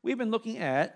We've been looking at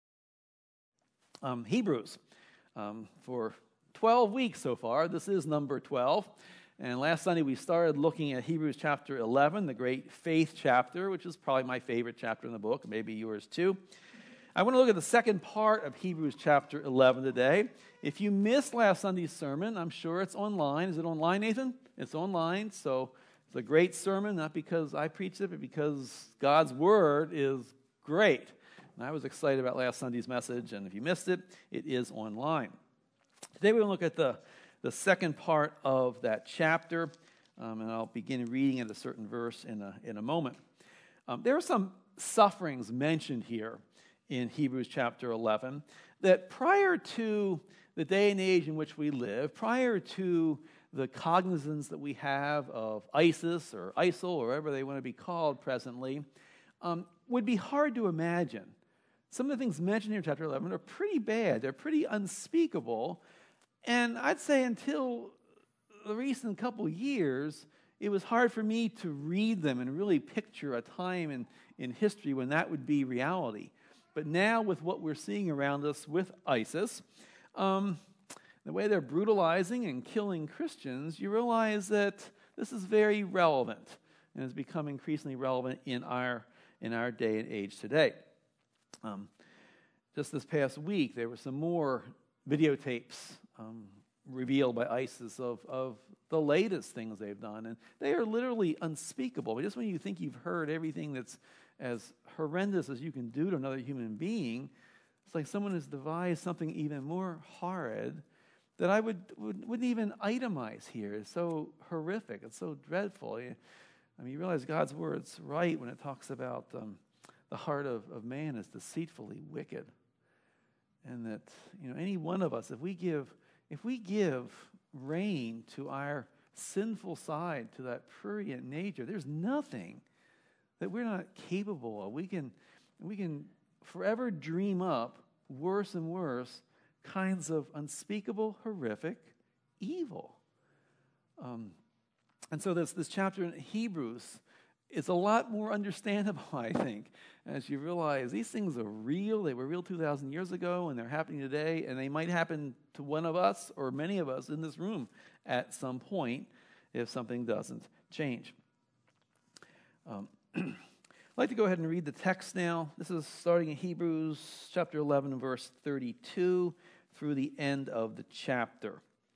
Hebrews for 12 weeks so far. This is number 12. And last Sunday we started looking at Hebrews chapter 11, the great faith chapter, which is probably my favorite chapter in the book, maybe yours too. I want to look at the second part of Hebrews chapter 11 today. If you missed last Sunday's sermon, I'm sure it's online. Is it online, Nathan? It's online, so it's a great sermon, not because I preached it, but because God's Word is great. And I was excited about last Sunday's message, and if you missed it, it is online. Today we're going to look at the second part of that chapter, and I'll begin reading at a certain verse in a moment. There are some sufferings mentioned here in Hebrews chapter 11 that prior to the day and age in which we live, prior to the cognizance that we have of ISIS or ISIL or whatever they want to be called presently, would be hard to imagine. Some of the things mentioned here in chapter 11 are pretty bad. They're pretty unspeakable. And I'd say until the recent couple years, it was hard for me to read them and really picture a time in history when that would be reality. But now with what we're seeing around us with ISIS, the way they're brutalizing and killing Christians, you realize that this is very relevant and has become increasingly relevant in our day and age today. Just this past week, there were some more videotapes revealed by ISIS of the latest things they've done, and they are literally unspeakable. Just when you think you've heard everything that's as horrendous as you can do to another human being, it's like someone has devised something even more horrid that I wouldn't even itemize here. It's so horrific. It's so dreadful. I mean, you realize God's word's right when it talks about the heart of man is deceitfully wicked, and that any one of us, if we give rein to our sinful side, to that prurient nature, there's nothing that we're not capable of. We can forever dream up worse and worse kinds of unspeakable, horrific evil. And so this chapter in Hebrews is a lot more understandable, I think, as you realize these things are real. They were real 2,000 years ago, and they're happening today, and they might happen to one of us or many of us in this room at some point if something doesn't change. I'd like to go ahead and read the text now. This is starting in Hebrews chapter 11, verse 32 through the end of the chapter.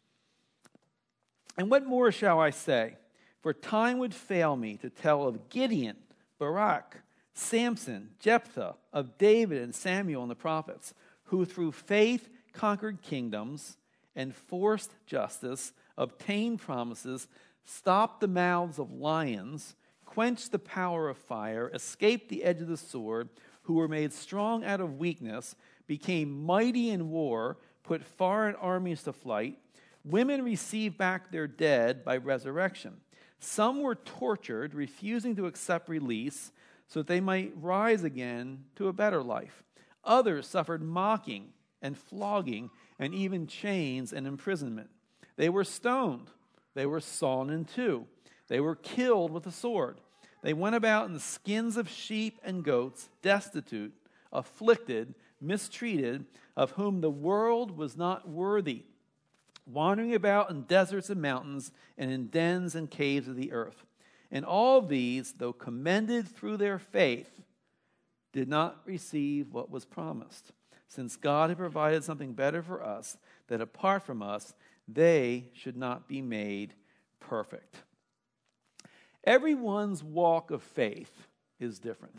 And what more shall I say? For time would fail me to tell of Gideon, Barak, Samson, Jephthah, of David and Samuel and the prophets, who through faith conquered kingdoms, enforced justice, obtained promises, stopped the mouths of lions, quenched the power of fire, escaped the edge of the sword, who were made strong out of weakness, became mighty in war, put foreign armies to flight. Women received back their dead by resurrection. Some were tortured, refusing to accept release, so that they might rise again to a better life. Others suffered mocking and flogging and even chains and imprisonment. They were stoned. They were sawn in two. They were killed with the sword. They went about in the skins of sheep and goats, destitute, afflicted, mistreated, of whom the world was not worthy, wandering about in deserts and mountains and in dens and caves of the earth. And all of these, though commended through their faith, did not receive what was promised, since God had provided something better for us, that apart from us, they should not be made perfect. Everyone's walk of faith is different.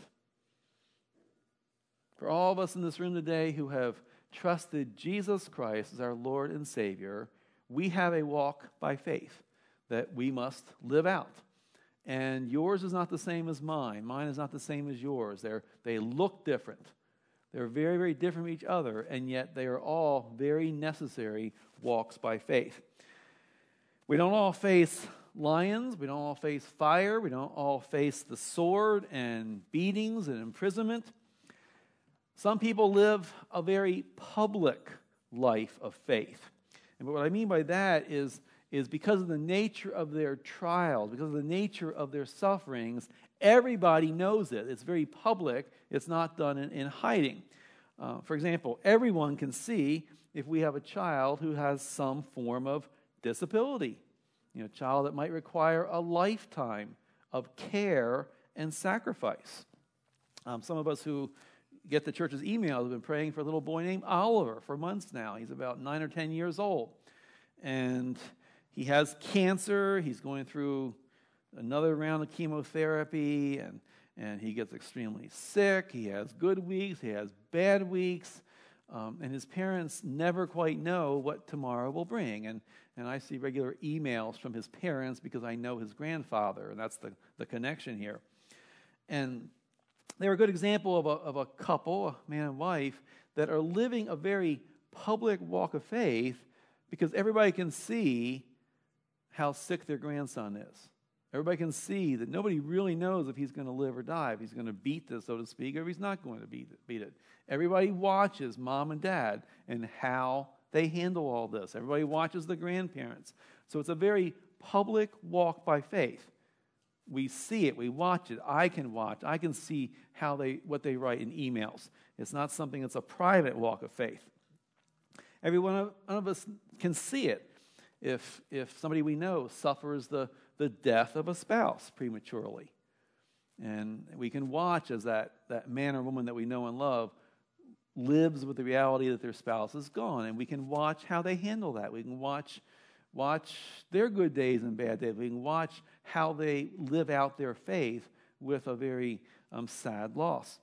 For all of us in this room today who have trusted Jesus Christ as our Lord and Savior, we have a walk by faith that we must live out. And yours is not the same as mine. Mine is not the same as yours. They look different. They're very, very different from each other, and yet they are all very necessary walks by faith. We don't all face lions. We don't all face fire. We don't all face the sword and beatings and imprisonment. Some people live a very public life of faith. And what I mean by that is because of the nature of their trials, because of the nature of their sufferings, Everybody knows it. It's very public. It's not done in hiding. For example, everyone can see if we have a child who has some form of disability, a child that might require a lifetime of care and sacrifice. Some of us who get the church's emails have been praying for a little boy named Oliver for months now. He's about 9 or 10 years old. And he has cancer. He's going through another round of chemotherapy, and he gets extremely sick. He has good weeks. He has bad weeks. And his parents never quite know what tomorrow will bring. And I see regular emails from his parents because I know his grandfather, and that's the connection here. And they're a good example of a couple, a man and wife, that are living a very public walk of faith because everybody can see how sick their grandson is. Everybody can see that nobody really knows if he's going to live or die, if he's going to beat this, so to speak, or if he's not going to beat it. Everybody watches mom and dad and how they handle all this. Everybody watches the grandparents. So it's a very public walk by faith. We see it. We watch it. I can watch. I can see what they write in emails. It's not something that's a private walk of faith. Every one of us can see it. If somebody we know suffers the death of a spouse prematurely, and we can watch as that man or woman that we know and love lives with the reality that their spouse is gone, and we can watch how they handle that. We can watch their good days and bad days. We can watch how they live out their faith with a very sad loss.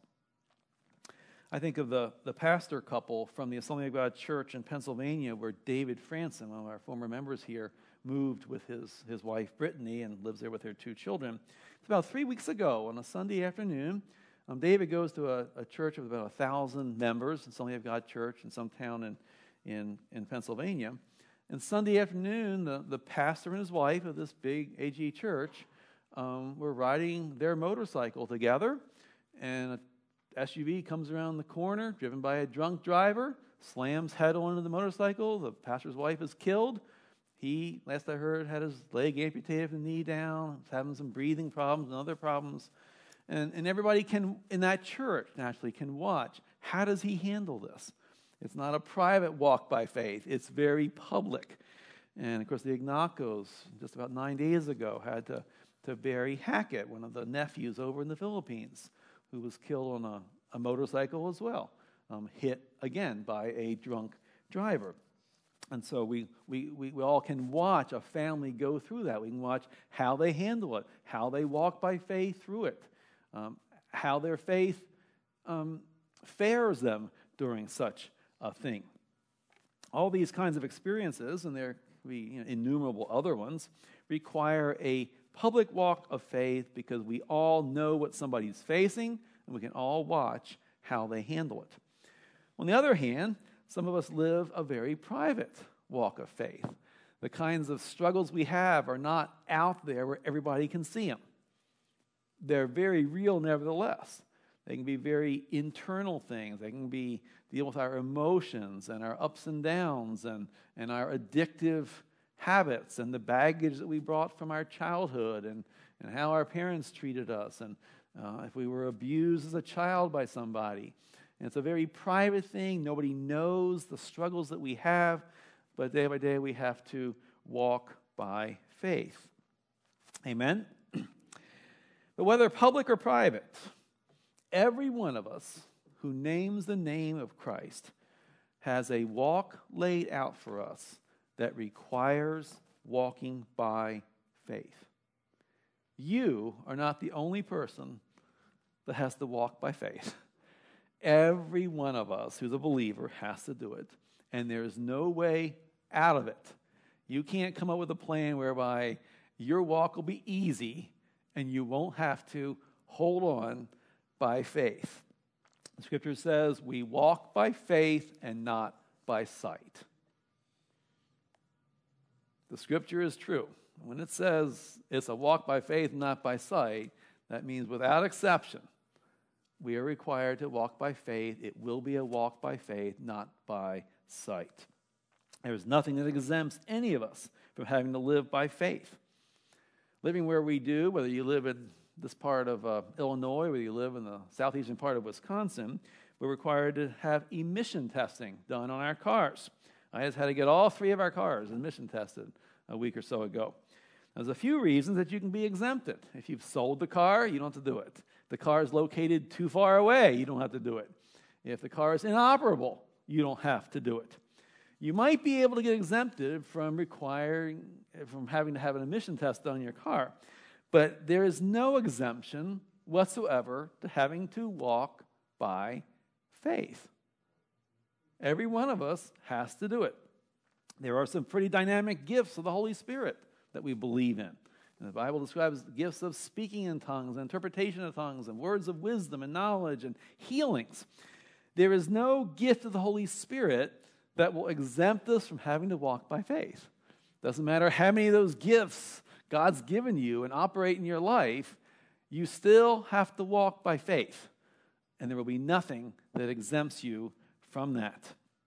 I think of the pastor couple from the Assembly of God Church in Pennsylvania, where David Franson, one of our former members here, moved with his wife Brittany and lives there with their 2 children. It's about 3 weeks ago on a Sunday afternoon. David goes to a church of about 1,000 members, Assembly of God Church in some town in Pennsylvania. And Sunday afternoon, the pastor and his wife of this big AG church were riding their motorcycle together, and a SUV comes around the corner, driven by a drunk driver, slams head on into the motorcycle. The pastor's wife is killed. He, last I heard, had his leg amputated from the knee down, was having some breathing problems and other problems. And everybody can, in that church, naturally, can watch. How does he handle this? It's not a private walk by faith. It's very public. And, of course, the Ignacos, just about 9 days ago, had to bury Hackett, one of the nephews over in the Philippines, who was killed on a motorcycle as well, hit again by a drunk driver. And so we all can watch a family go through that. We can watch how they handle it, how they walk by faith through it, how their faith fares them during such a thing. All these kinds of experiences, and there can be innumerable other ones, require a public walk of faith because we all know what somebody's facing, and we can all watch how they handle it. On the other hand, some of us live a very private walk of faith. The kinds of struggles we have are not out there where everybody can see them. They're very real nevertheless. They can be very internal things. They can be deal with our emotions and our ups and downs and our addictive habits and the baggage that we brought from our childhood and how our parents treated us and if we were abused as a child by somebody. And it's a very private thing. Nobody knows the struggles that we have, but day by day we have to walk by faith. Amen? But whether public or private, every one of us who names the name of Christ has a walk laid out for us that requires walking by faith. You are not the only person that has to walk by faith. Every one of us who's a believer has to do it, and there's no way out of it. You can't come up with a plan whereby your walk will be easy and you won't have to hold on by faith. The scripture says we walk by faith and not by sight. The scripture is true. When it says it's a walk by faith, not by sight, that means without exception, we are required to walk by faith. It will be a walk by faith, not by sight. There's nothing that exempts any of us from having to live by faith. Living where we do, whether you live in this part of Illinois, whether you live in the southeastern part of Wisconsin, we're required to have emission testing done on our cars. I just had to get all 3 of our cars emission tested a week or so ago. There's a few reasons that you can be exempted. If you've sold the car, you don't have to do it. The car is located too far away, you don't have to do it. If the car is inoperable, you don't have to do it. You might be able to get exempted from having to have an emission test done on your car, but there is no exemption whatsoever to having to walk by faith. Every one of us has to do it. There are some pretty dynamic gifts of the Holy Spirit that we believe in. And the Bible describes gifts of speaking in tongues, and interpretation of tongues, and words of wisdom and knowledge and healings. There is no gift of the Holy Spirit that will exempt us from having to walk by faith. Doesn't matter how many of those gifts God's given you and operate in your life, you still have to walk by faith. And there will be nothing that exempts you from that.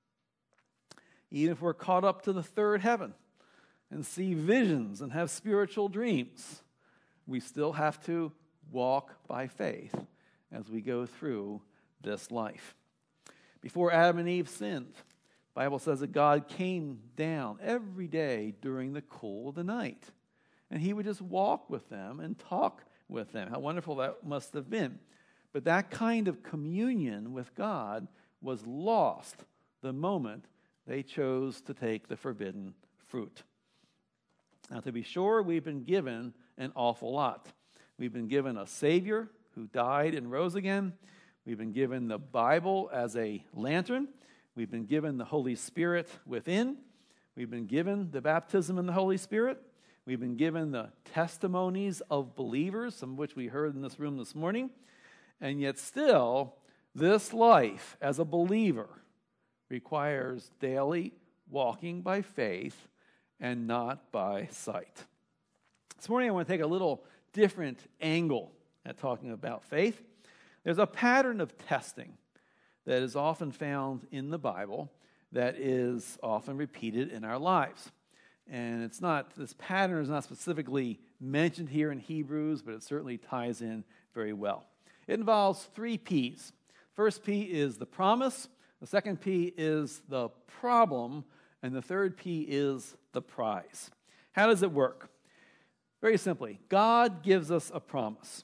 Even if we're caught up to the third heaven and see visions and have spiritual dreams, we still have to walk by faith as we go through this life. Before Adam and Eve sinned, the Bible says that God came down every day during the cool of the night. And he would just walk with them and talk with them. How wonderful that must have been. But that kind of communion with God was lost the moment they chose to take the forbidden fruit. Now, to be sure, we've been given an awful lot. We've been given a Savior who died and rose again. We've been given the Bible as a lantern. We've been given the Holy Spirit within. We've been given the baptism in the Holy Spirit. We've been given the testimonies of believers, some of which we heard in this room this morning. And yet still, this life as a believer requires daily walking by faith and not by sight. This morning I want to take a little different angle at talking about faith. There's a pattern of testing that is often found in the Bible that is often repeated in our lives. And this pattern is not specifically mentioned here in Hebrews, but it certainly ties in very well. It involves 3 P's. First P is the promise, the second P is the problem, and the third P is the prize. How does it work? Very simply, God gives us a promise.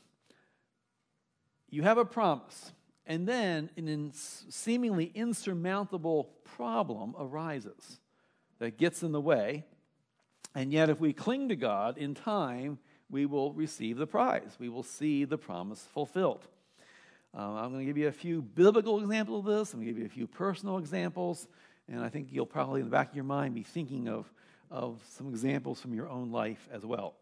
You have a promise, and then an seemingly insurmountable problem arises that gets in the way, and yet if we cling to God in time, we will receive the prize. We will see the promise fulfilled. I'm going to give you a few biblical examples of this. I'm going to give you a few personal examples, and I think you'll probably in the back of your mind be thinking of some examples from your own life as well.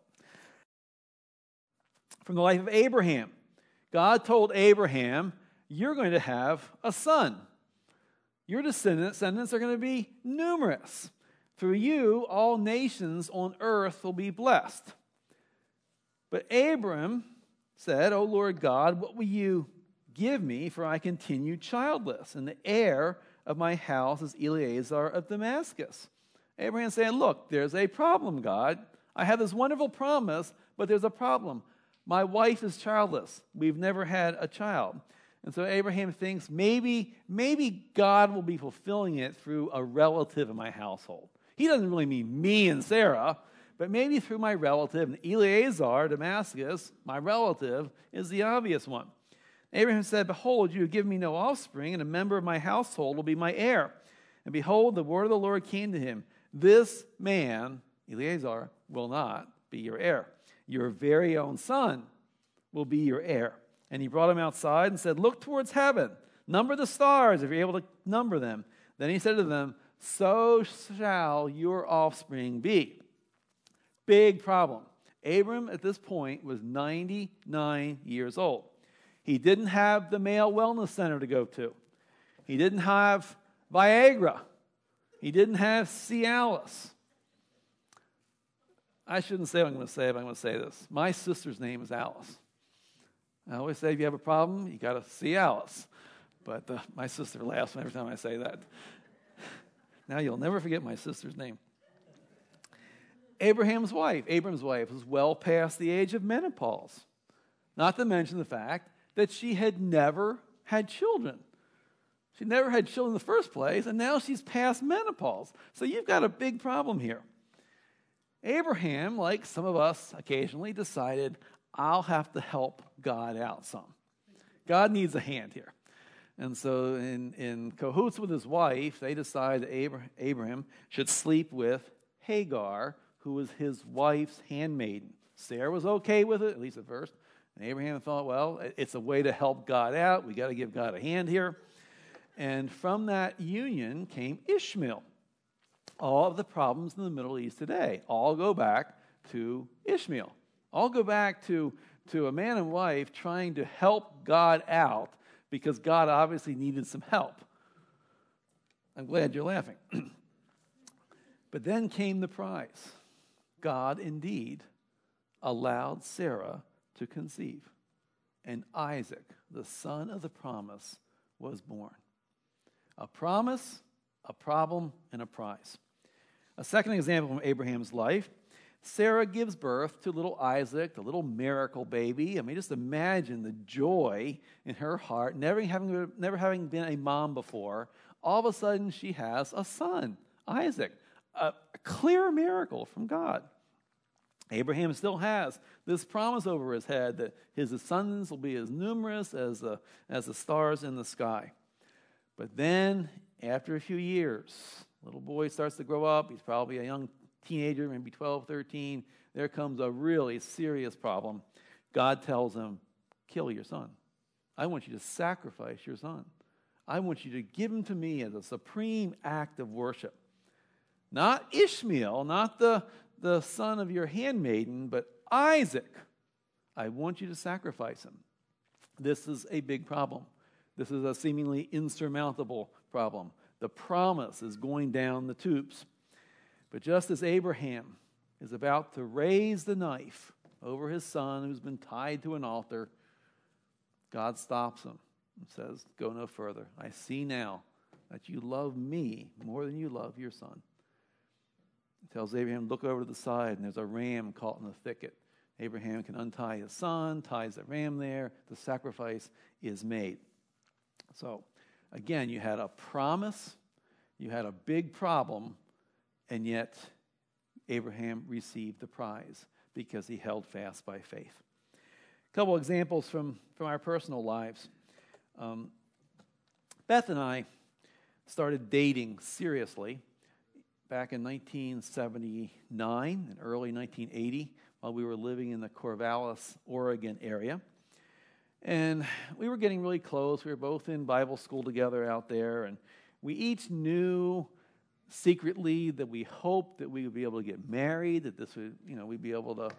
From the life of Abraham, God told Abraham, you're going to have a son. Your descendants are going to be numerous. Through you, all nations on earth will be blessed. But Abram said, O Lord God, what will you give me, for I continue childless, and the heir of my house is Eliezer of Damascus. Abraham saying, look, there's a problem, God. I have this wonderful promise, but there's a problem. My wife is childless. We've never had a child. And so Abraham thinks maybe God will be fulfilling it through a relative in my household. He doesn't really mean me and Sarah, but maybe through my relative. And Eliezer, Damascus, my relative, is the obvious one. Abraham said, behold, you have given me no offspring, and a member of my household will be my heir. And behold, the word of the Lord came to him. This man, Eliezer, will not be your heir. Your very own son will be your heir. And he brought him outside and said, look towards heaven. Number the stars if you're able to number them. Then he said to them, so shall your offspring be. Big problem. Abram at this point was 99 years old. He didn't have the male wellness center to go to. He didn't have Viagra. He didn't have Cialis. I shouldn't say what I'm going to say, but I'm going to say this. My sister's name is Alice. I always say if you have a problem, you got to see Alice. But my sister laughs every time I say that. Now you'll never forget my sister's name. Abram's wife was well past the age of menopause. Not to mention the fact that she had never had children. She never had children in the first place, and now she's past menopause. So you've got a big problem here. Abraham, like some of us occasionally, decided, I'll have to help God out some. God needs a hand here. And so in cahoots with his wife, they decided that Abraham should sleep with Hagar, who was his wife's handmaiden. Sarah was okay with it, at least at first. And Abraham thought, well, it's a way to help God out. We got to give God a hand here. And from that union came Ishmael. All of the problems in the Middle East today all go back to Ishmael. All go back to a man and wife trying to help God out because God obviously needed some help. I'm glad you're laughing. But then came the prize. God indeed allowed Sarah to conceive, and Isaac, the son of the promise, was born. A promise, a problem, and a prize. A second example from Abraham's life, Sarah gives birth to little Isaac, the little miracle baby. I mean, just imagine the joy in her heart, never having been a mom before. All of a sudden, she has a son, Isaac, a clear miracle from God. Abraham still has this promise over his head that his descendants will be as numerous as the stars in the sky. But then, after a few years, little boy starts to grow up. He's probably a young teenager, maybe 12, 13. There comes a really serious problem. God tells him, kill your son. I want you to sacrifice your son. I want you to give him to me as a supreme act of worship. Not Ishmael, not the son of your handmaiden, but Isaac. I want you to sacrifice him. This is a big problem. This is a seemingly insurmountable problem. The promise is going down the tubes. But just as Abraham is about to raise the knife over his son who's been tied to an altar, God stops him and says, go no further. I see now that you love me more than you love your son. He tells Abraham, look over to the side, and there's a ram caught in the thicket. Abraham can untie his son, ties the ram there. The sacrifice is made. So, again, you had a promise, you had a big problem, and yet Abraham received the prize because he held fast by faith. A couple examples from our personal lives. Beth and I started dating seriously back in 1979 and early 1980 while we were living in the Corvallis, Oregon area. And we were getting really close. We were both in Bible school together out there, and we each knew secretly that we hoped that we would be able to get married, that this would, we'd be able to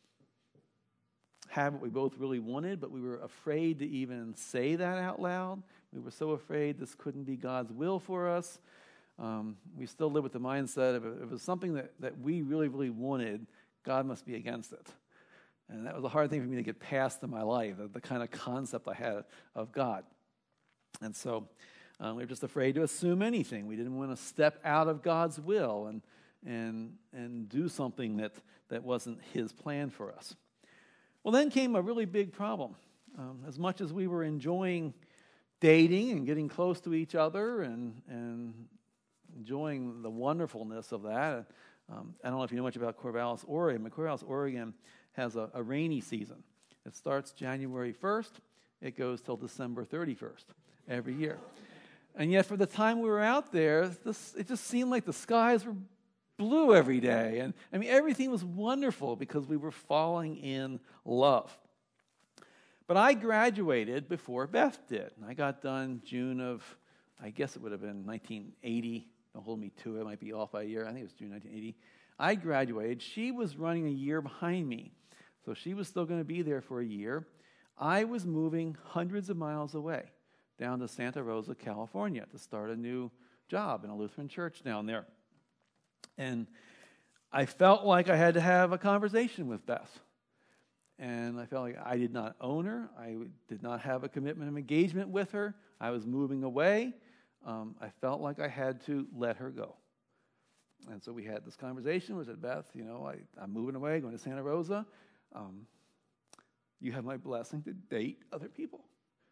have what we both really wanted, but we were afraid to even say that out loud. We were so afraid this couldn't be God's will for us. We still live with the mindset of if it was something that we really, really wanted, God must be against it. And that was a hard thing for me to get past in my life, the kind of concept I had of God. And so we were just afraid to assume anything. We didn't want to step out of God's will and do something that wasn't his plan for us. Well, then came a really big problem. As much as we were enjoying dating and getting close to each other and enjoying the wonderfulness of that, I don't know if you know much about Corvallis, Oregon, but Corvallis, Oregon has a rainy season. It starts January 1st. It goes till December 31st every year. And yet for the time we were out there, it just seemed like the skies were blue every day. And I mean, everything was wonderful because we were falling in love. But I graduated before Beth did. And I got done June of, I guess it would have been 1980. Don't hold me to it. It might be off by a year. I think it was June 1980. I graduated. She was running a year behind me. So she was still going to be there for a year. I was moving hundreds of miles away down to Santa Rosa, California to start a new job in a Lutheran church down there. And I felt like I had to have a conversation with Beth. And I felt like I did not own her. I did not have a commitment of engagement with her. I was moving away. I felt like I had to let her go. And so we had this conversation. We said, Beth, I'm moving away, going to Santa Rosa. you have my blessing to date other people.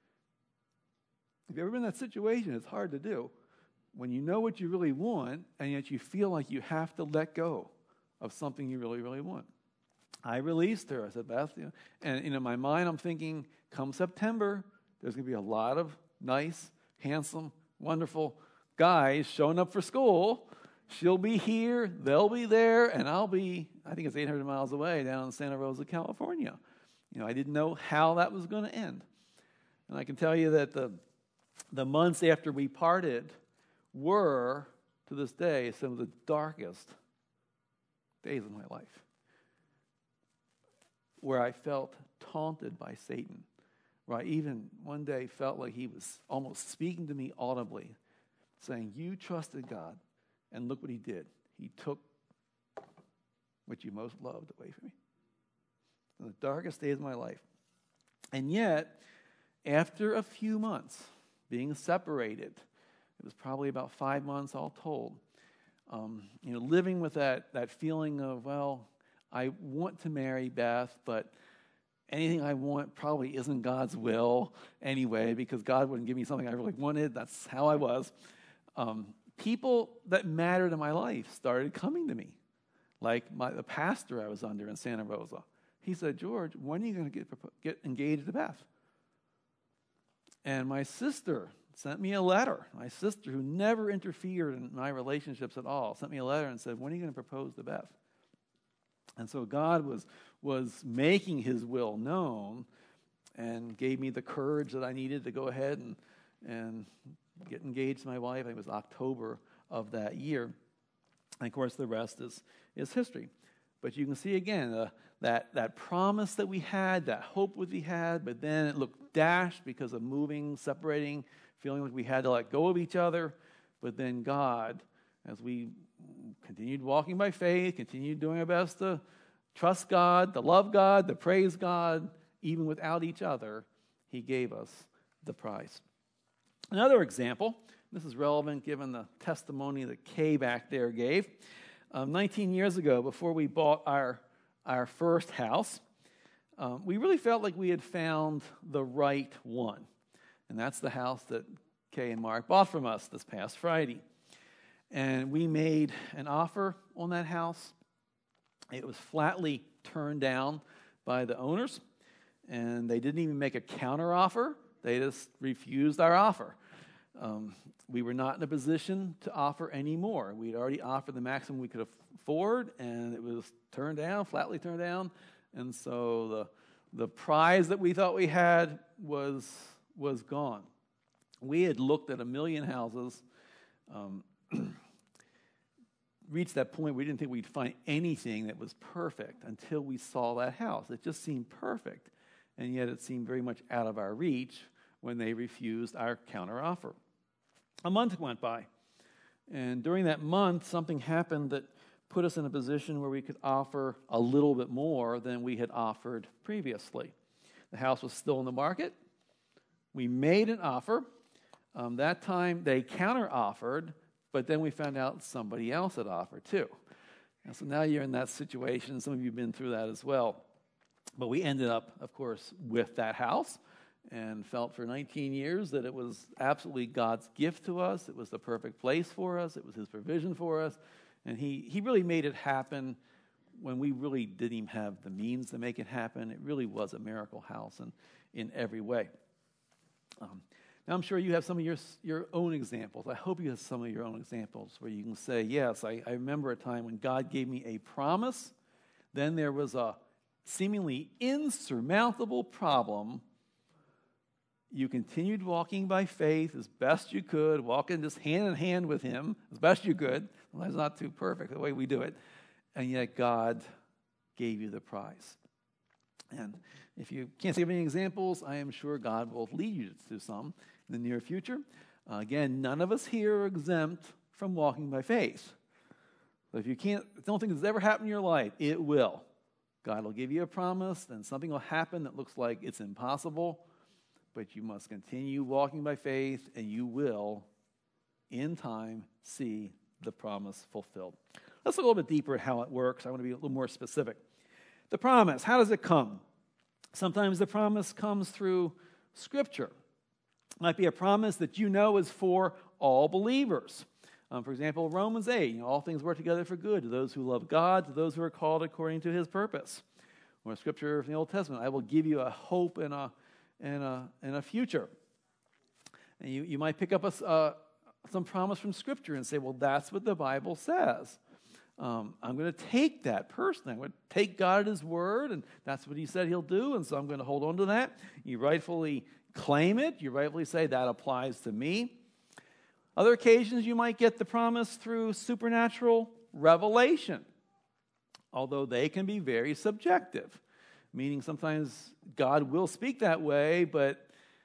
If you've ever been in that situation, it's hard to do. When you know what you really want, and yet you feel like you have to let go of something you really, really want. I released her. I said, Beth, and in my mind, I'm thinking, come September, there's going to be a lot of nice, handsome, wonderful guys showing up for school. She'll be here, they'll be there, and I'll be, I think it's 800 miles away down in Santa Rosa, California. I didn't know how that was going to end. And I can tell you that the months after we parted were, to this day, some of the darkest days of my life, where I felt taunted by Satan, where I even one day felt like he was almost speaking to me audibly, saying, you trusted God, and look what he did. He took what you most loved away from me. In the darkest days of my life. And yet, after a few months being separated, it was probably about 5 months all told, living with that feeling of, well, I want to marry Beth, but anything I want probably isn't God's will anyway, because God wouldn't give me something I really wanted. That's how I was. People that mattered in my life started coming to me, like the pastor I was under in Santa Rosa. He said, George, when are you going to get engaged to Beth? And my sister sent me a letter. My sister, who never interfered in my relationships at all, sent me a letter and said, when are you going to propose to Beth? And so God was making his will known and gave me the courage that I needed to go ahead and get engaged to my wife. It was October of that year. And of course, the rest is history. But you can see again that promise that we had, that hope that we had, but then it looked dashed because of moving, separating, feeling like we had to let go of each other. But then God, as we continued walking by faith, continued doing our best to trust God, to love God, to praise God, even without each other, he gave us the prize. Another example, this is relevant given the testimony that Kay back there gave. 19 years ago, before we bought our first house, we really felt like we had found the right one. And that's the house that Kay and Mark bought from us this past Friday. And we made an offer on that house. It was flatly turned down by the owners, and they didn't even make a counter offer. They just refused our offer. We were not in a position to offer any more. We'd already offered the maximum we could afford, and it was turned down, flatly turned down. And so the prize that we thought we had was gone. We had looked at 1 million houses, reached that point where we didn't think we'd find anything that was perfect until we saw that house. It just seemed perfect, and yet it seemed very much out of our reach when they refused our counteroffer. A month went by, and during that month, something happened that put us in a position where we could offer a little bit more than we had offered previously. The house was still in the market. We made an offer. That time, they counteroffered, but then we found out somebody else had offered too. And so now you're in that situation. Some of you have been through that as well. But we ended up, of course, with that house and felt for 19 years that it was absolutely God's gift to us. It was the perfect place for us. It was his provision for us. And he really made it happen when we really didn't even have the means to make it happen. It really was a miracle house in every way. Now, I'm sure you have some of your own examples. I hope you have some of your own examples where you can say, yes, I remember a time when God gave me a promise. Then there was a seemingly insurmountable problem. You continued walking by faith as best you could, walking just hand in hand with him as best you could. Well, that's not too perfect the way we do it. And yet God gave you the prize. And if you can't think of any examples, I am sure God will lead you to some in the near future. Again, none of us here are exempt from walking by faith. But if you don't think this has ever happened in your life, it will. God will give you a promise, then something will happen that looks like it's impossible, but you must continue walking by faith, and you will, in time, see the promise fulfilled. Let's look a little bit deeper at how it works. I want to be a little more specific. The promise, how does it come? Sometimes the promise comes through Scripture. It might be a promise that you know is for all believers. For example, Romans 8, all things work together for good to those who love God, to those who are called according to his purpose. Or Scripture from the Old Testament, I will give you a hope and a future. And you might pick up some promise from Scripture and say, well, that's what the Bible says. I'm going to take that personally. I'm going to take God at his word, and that's what he said he'll do, and so I'm going to hold on to that. You rightfully claim it. You rightfully say, that applies to me. Other occasions, you might get the promise through supernatural revelation, although they can be very subjective, meaning sometimes God will speak that way, but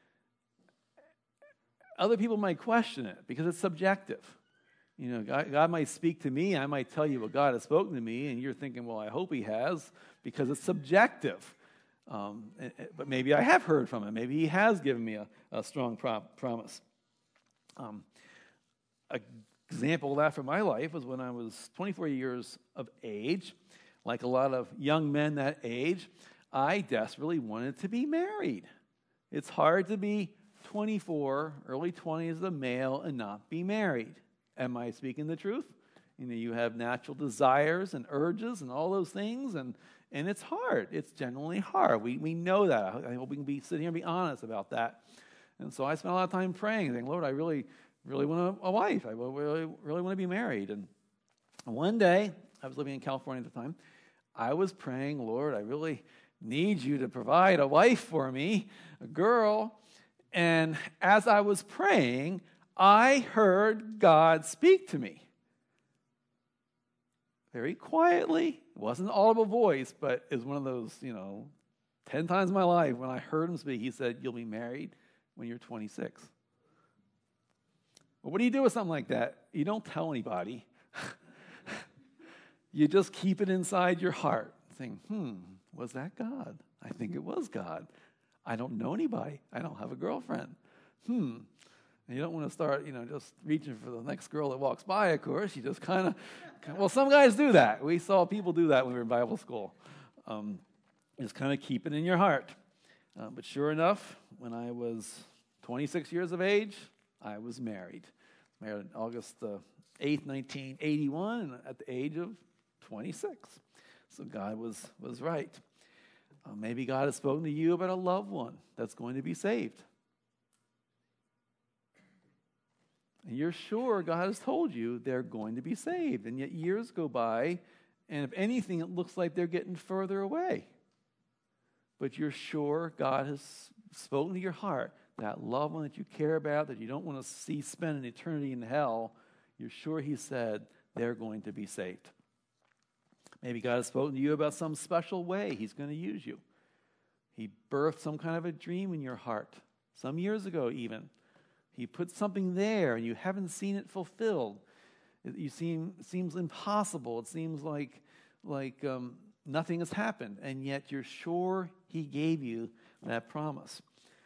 other people might question it because it's subjective. God might speak to me. I might tell you what God has spoken to me, and you're thinking, well, I hope he has, because it's subjective. But maybe I have heard from him. Maybe he has given me a strong promise. An example of that from my life was when I was 24 years of age. Like a lot of young men that age, I desperately wanted to be married. It's hard to be 24, early 20s as a male and not be married. Am I speaking the truth? You have natural desires and urges and all those things, and it's hard. It's generally hard. We know that. I hope we can sit here and be honest about that. And so I spent a lot of time praying, saying, Lord, I really want a wife. I really want to be married. And one day, I was living in California at the time, I was praying, Lord, I really need you to provide a wife for me, a girl. And as I was praying, I heard God speak to me. Very quietly. It wasn't an audible voice, but it was one of those, 10 times in my life when I heard him speak, he said, you'll be married when you're 26. Well, what do you do with something like that? You don't tell anybody. You just keep it inside your heart, saying, was that God? I think it was God. I don't know anybody. I don't have a girlfriend. And you don't want to start, just reaching for the next girl that walks by, of course. You just well, some guys do that. We saw people do that when we were in Bible school. Just kind of keep it in your heart. But sure enough, when I was 26 years of age, I was married. Married on August 8th, 1981, and at the age of 26. So God was right. Maybe God has spoken to you about a loved one that's going to be saved. And you're sure God has told you they're going to be saved. And yet years go by, and if anything, it looks like they're getting further away. But you're sure God has spoken to your heart, that loved one that you care about, that you don't want to see spend an eternity in hell, you're sure he said they're going to be saved. Maybe God has spoken to you about some special way he's going to use you. He birthed some kind of a dream in your heart, some years ago even. He put something there, and you haven't seen it fulfilled. It seems impossible. It seems like nothing has happened, and yet you're sure he gave you that promise.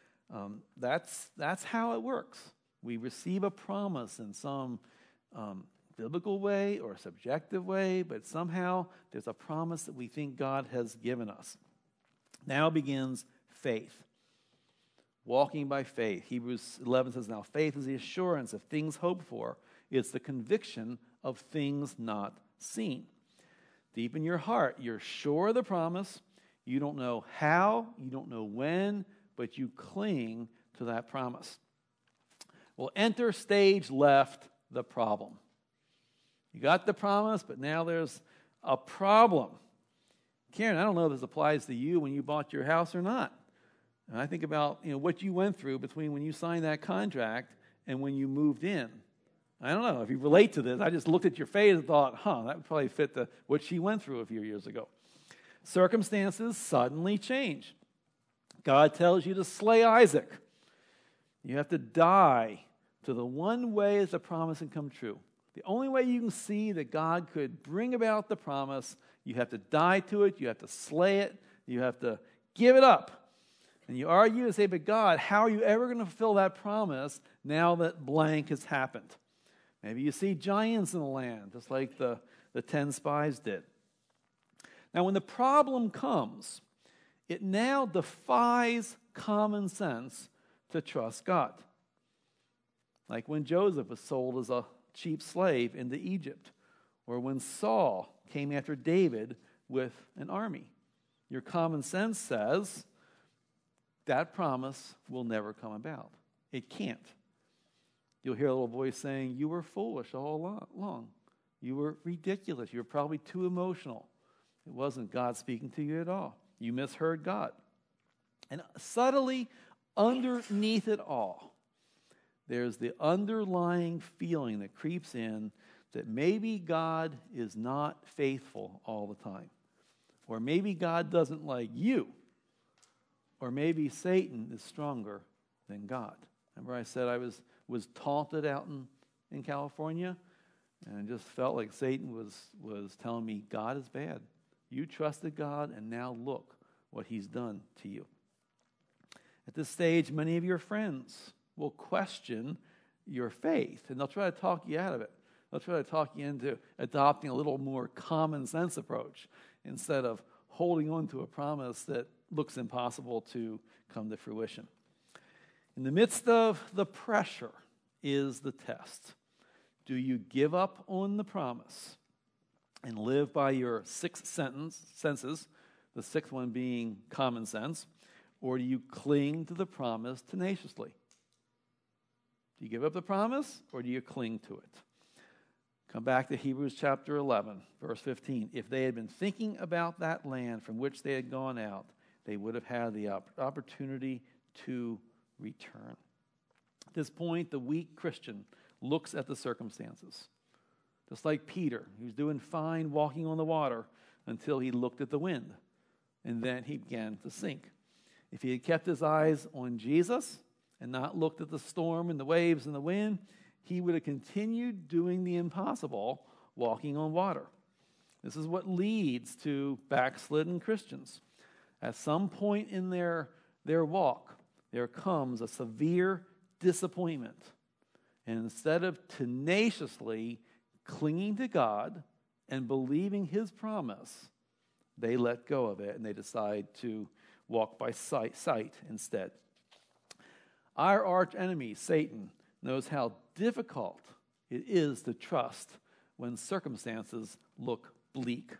That's how it works. We receive a promise in some biblical way or subjective way, but somehow there's a promise that we think God has given us. Now begins faith. Walking by faith. Hebrews 11 says, now faith is the assurance of things hoped for. It's the conviction of things not seen. Deep in your heart, you're sure of the promise. You don't know how, you don't know when, but you cling to that promise. Well, enter stage left, the problem. You got the promise, but now there's a problem. Karen, I don't know if this applies to you when you bought your house or not. And I think about what you went through between when you signed that contract and when you moved in. I don't know if you relate to this. I just looked at your face and thought, that would probably fit what she went through a few years ago. Circumstances suddenly change. God tells you to slay Isaac. You have to die to the one way that the promise can come true. The only way you can see that God could bring about the promise, you have to die to it, you have to slay it, you have to give it up. And you argue and say, but God, how are you ever going to fulfill that promise now that blank has happened? Maybe you see giants in the land, just like the 10 spies did. Now, when the problem comes, it now defies common sense to trust God. Like when Joseph was sold as a cheap slave into Egypt, or when Saul came after David with an army. Your common sense says that promise will never come about. It can't. You'll hear a little voice saying, you were foolish all along. You were ridiculous. You were probably too emotional. It wasn't God speaking to you at all. You misheard God. And subtly underneath it all, there's the underlying feeling that creeps in that maybe God is not faithful all the time. Or maybe God doesn't like you. Or maybe Satan is stronger than God. Remember I said I was taunted out in California? And I just felt like Satan was telling me, God is bad. You trusted God, and now look what he's done to you. At this stage, many of your friends will question your faith, and they'll try to talk you out of it. They'll try to talk you into adopting a little more common sense approach instead of holding on to a promise that looks impossible to come to fruition. In the midst of the pressure is the test. Do you give up on the promise and live by your sixth senses, the sixth one being common sense, or do you cling to the promise tenaciously? Do you give up the promise, or do you cling to it? Come back to Hebrews chapter 11, verse 15. If they had been thinking about that land from which they had gone out, they would have had the opportunity to return. At this point, the weak Christian looks at the circumstances. Just like Peter, he was doing fine walking on the water until he looked at the wind, and then he began to sink. If he had kept his eyes on Jesus and not looked at the storm and the waves and the wind, he would have continued doing the impossible, walking on water. This is what leads to backslidden Christians. At some point in their walk, there comes a severe disappointment. And instead of tenaciously clinging to God and believing his promise, they let go of it and they decide to walk by sight instead. Our arch enemy, Satan, knows how difficult it is to trust when circumstances look bleak.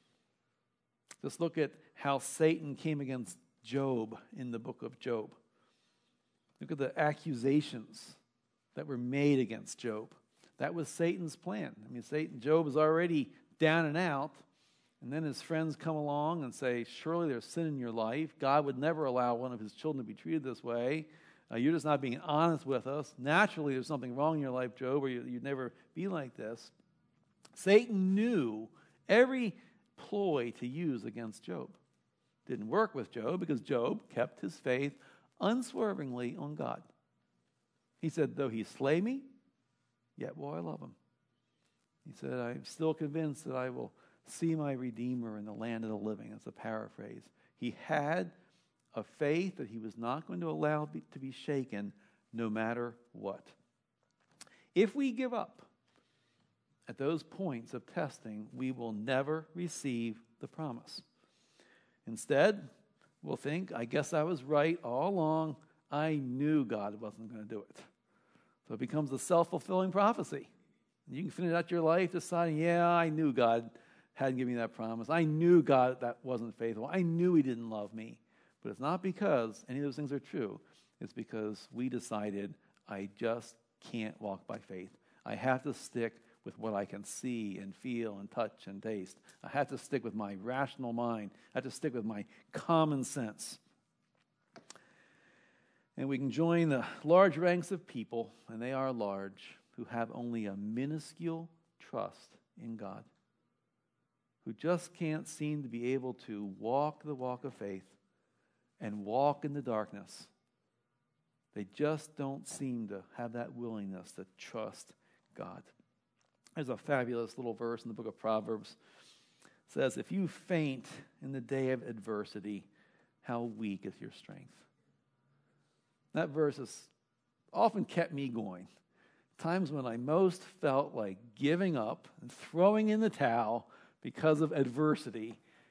Just look at how Satan came against Job in the book of Job. Look at the accusations that were made against Job. That was Satan's plan. I mean, Job is already down and out, and then his friends come along and say, surely there's sin in your life. God would never allow one of his children to be treated this way. You're just not being honest with us. Naturally, there's something wrong in your life, Job, or you'd never be like this. Satan knew every ploy to use against Job. Didn't work with Job because Job kept his faith unswervingly on God. He said, though he slay me, yet will I love him. He said, I'm still convinced that I will see my Redeemer in the land of the living. That's a paraphrase. He had a faith that he was not going to allow to be shaken no matter what. If we give up at those points of testing, we will never receive the promise. Instead, we'll think, I guess I was right all along. I knew God wasn't going to do it. So it becomes a self-fulfilling prophecy. You can finish out your life deciding, yeah, I knew God hadn't given me that promise. I knew God that wasn't faithful. I knew he didn't love me. But it's not because any of those things are true. It's because we decided I just can't walk by faith. I have to stick with what I can see and feel and touch and taste. I have to stick with my rational mind. I have to stick with my common sense. And we can join the large ranks of people, and they are large, who have only a minuscule trust in God, who just can't seem to be able to walk the walk of faith and walk in the darkness. They just don't seem to have that willingness to trust God. There's a fabulous little verse in the book of Proverbs. It says, if you faint in the day of adversity, how weak is your strength? That verse has often kept me going. Times when I most felt like giving up and throwing in the towel because of adversity.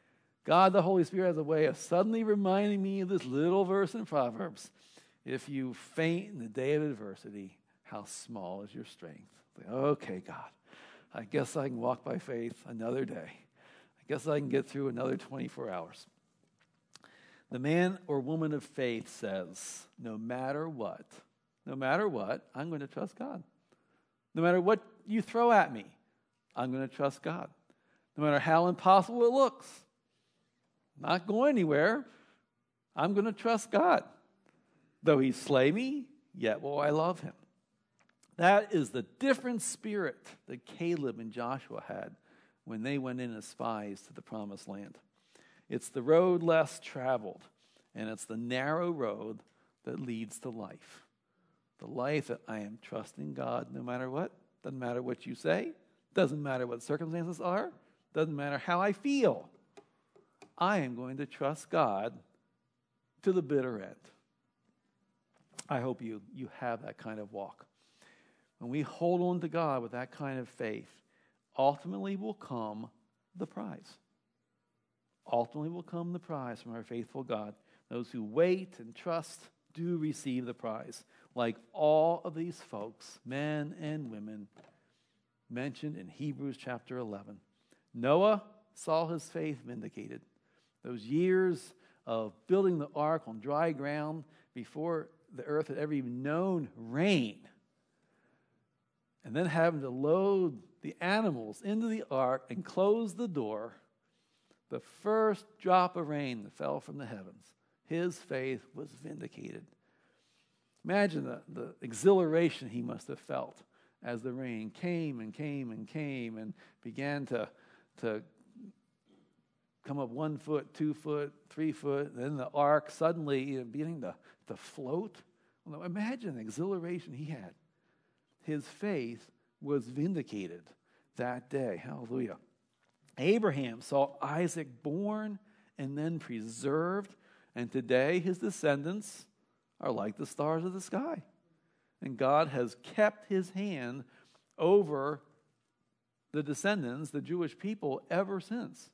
God, the Holy Spirit, has a way of suddenly reminding me of this little verse in Proverbs. If you faint in the day of adversity, how small is your strength? Like, okay, God, I guess I can walk by faith another day. I guess I can get through another 24 hours. The man or woman of faith says, no matter what, I'm going to trust God. No matter what you throw at me, I'm going to trust God. No matter how impossible it looks, I'm not going anywhere. I'm going to trust God. Though he slay me, yet will I love him. That is the different spirit that Caleb and Joshua had when they went in as spies to the promised land. It's the road less traveled, and it's the narrow road that leads to life. The life that I am trusting God no matter what. Doesn't matter what you say. Doesn't matter what circumstances are. Doesn't matter how I feel. I am going to trust God to the bitter end. I hope you have that kind of walk. When we hold on to God with that kind of faith, ultimately will come the prize. Ultimately will come the prize from our faithful God. Those who wait and trust do receive the prize, like all of these folks, men and women, mentioned in Hebrews chapter 11. Noah saw his faith vindicated. Those years of building the ark on dry ground before the earth had ever even known rain, and then having to load the animals into the ark and close the door, the first drop of rain that fell from the heavens, his faith was vindicated. Imagine the exhilaration he must have felt as the rain came and came and came and began to come up 1 foot, 2 foot, 3 foot, then the ark suddenly beginning to float. Well, imagine the exhilaration he had. His faith was vindicated that day. Hallelujah. Abraham saw Isaac born and then preserved, and today his descendants are like the stars of the sky. And God has kept his hand over the descendants, the Jewish people, ever since.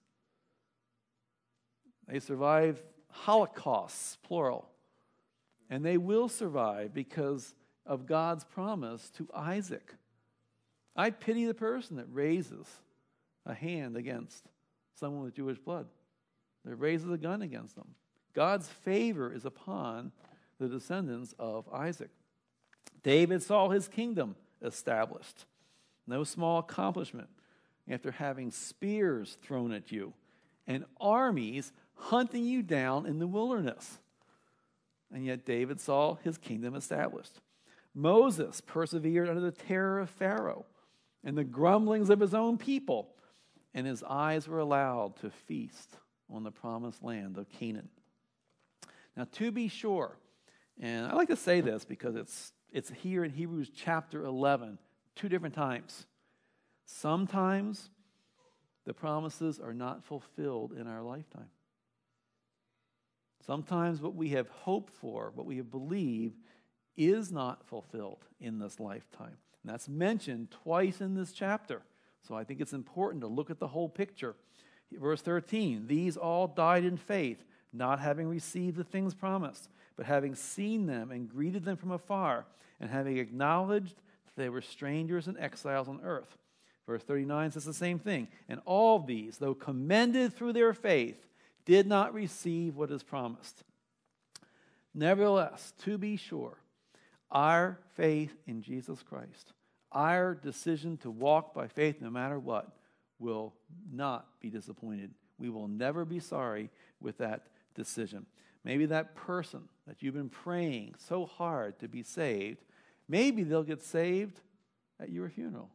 They survived holocausts, plural. And they will survive because of God's promise to Isaac. I pity the person that raises a hand against someone with Jewish blood, that raises a gun against them. God's favor is upon the descendants of Isaac. David saw his kingdom established. No small accomplishment after having spears thrown at you and armies hunting you down in the wilderness. And yet David saw his kingdom established. Moses persevered under the terror of Pharaoh and the grumblings of his own people, and his eyes were allowed to feast on the promised land of Canaan. Now, to be sure, and I like to say this because it's here in Hebrews chapter 11, 2 different times. Sometimes the promises are not fulfilled in our lifetime. Sometimes what we have hoped for, what we have believed, is not fulfilled in this lifetime. And that's mentioned twice in this chapter. So I think it's important to look at the whole picture. Verse 13, these all died in faith, not having received the things promised, but having seen them and greeted them from afar, and having acknowledged that they were strangers and exiles on earth. Verse 39 says the same thing. And all these, though commended through their faith, did not receive what is promised. Nevertheless, to be sure, our faith in Jesus Christ, our decision to walk by faith no matter what, will not be disappointed. We will never be sorry with that decision. Maybe that person that you've been praying so hard to be saved, maybe they'll get saved at your funeral.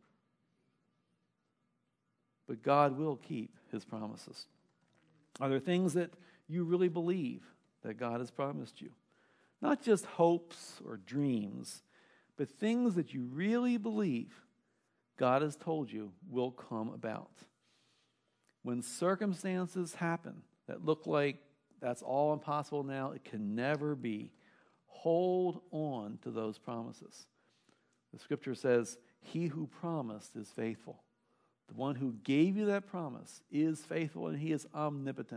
But God will keep his promises. Are there things that you really believe that God has promised you? Not just hopes or dreams, but things that you really believe God has told you will come about. When circumstances happen that look like that's all impossible now, it can never be. Hold on to those promises. The scripture says, he who promised is faithful. The one who gave you that promise is faithful, and he is omnipotent.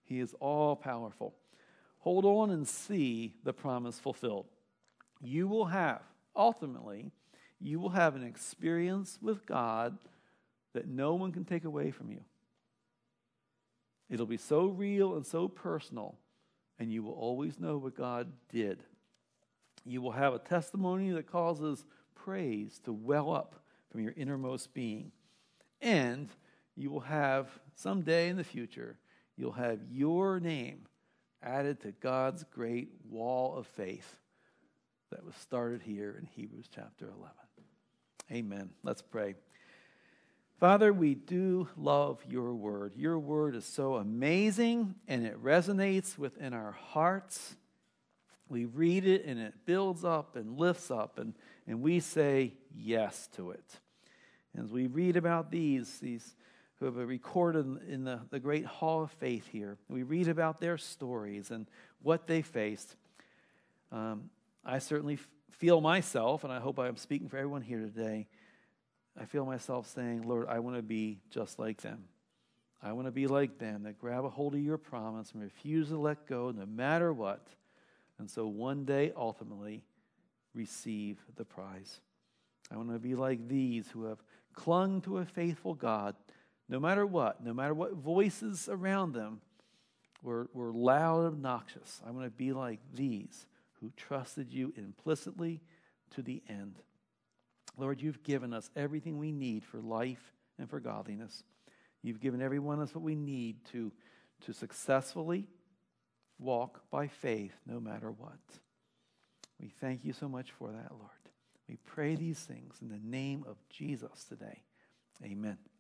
He is all powerful. Hold on and see the promise fulfilled. You will have, ultimately, you will have an experience with God that no one can take away from you. It'll be so real and so personal, and you will always know what God did. You will have a testimony that causes praise to well up from your innermost being. And you will have, someday in the future, you'll have your name added to God's great wall of faith that was started here in Hebrews chapter 11. Amen. Let's pray. Father, we do love your word. Your word is so amazing, and it resonates within our hearts. We read it, and it builds up and lifts up, and we say yes to it. As we read about these who have been recorded in the great hall of faith here, we read about their stories and what they faced. I certainly feel myself, and I hope I'm speaking for everyone here today, I feel myself saying, Lord, I want to be just like them. I want to be like them, that grab a hold of your promise and refuse to let go no matter what. And so one day, ultimately, receive the prize. I want to be like these who have clung to a faithful God, no matter what voices around them were loud and obnoxious. I want to be like these who trusted you implicitly to the end. Lord, you've given us everything we need for life and for godliness. You've given every one of us what we need to successfully walk by faith no matter what. We thank you so much for that, Lord. We pray these things in the name of Jesus today. Amen.